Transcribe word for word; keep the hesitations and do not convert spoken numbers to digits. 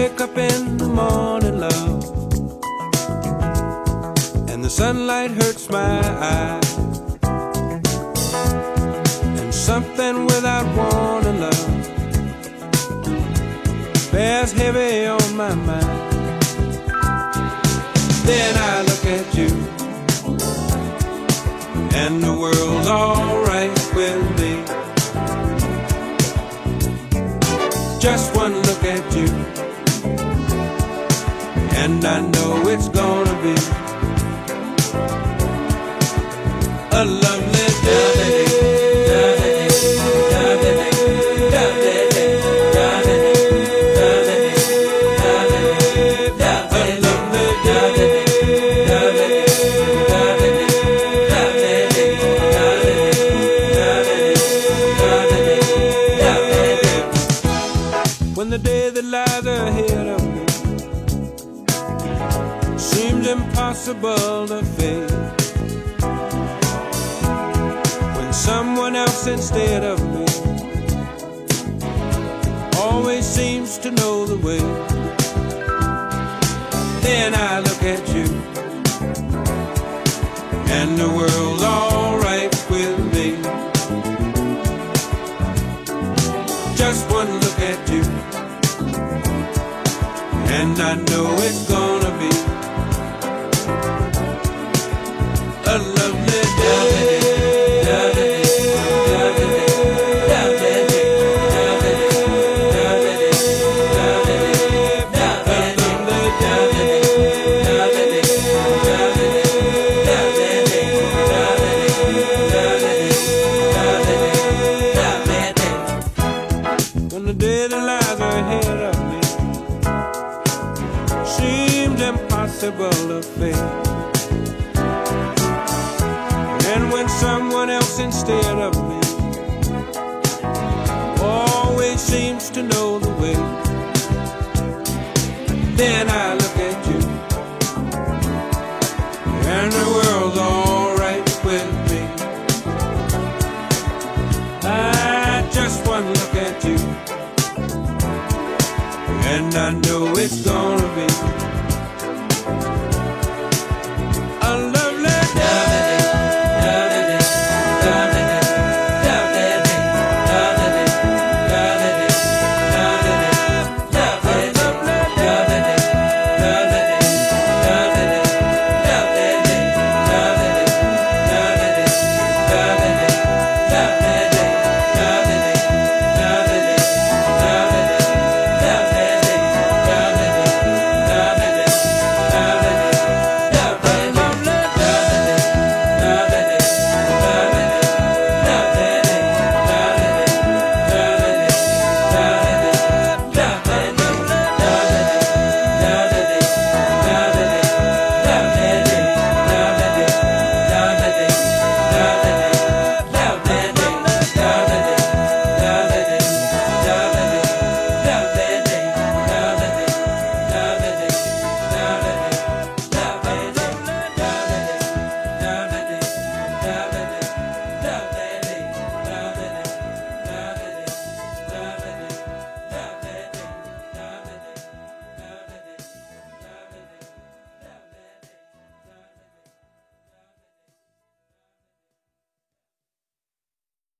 wake up in the morning, love, and the sunlight hurts my eyes, and something without warning, love, bears heavy on my mind. Then I look at you, and the world's alright with me. Just one look at you, and I know it's gonna be a lovely day. When the day that lies ahead of me seems impossible to face, when someone else instead of me always seems to know the way, then I look at you, and the world's alright with me. Just one look at you, and I know it's gonna be a lovely day. When the day that lies ahead of me seems impossible to face, and when someone else instead of me always seems to know the way, then I look at you, and the world's alright with me. I just one look at you, and I know it's gonna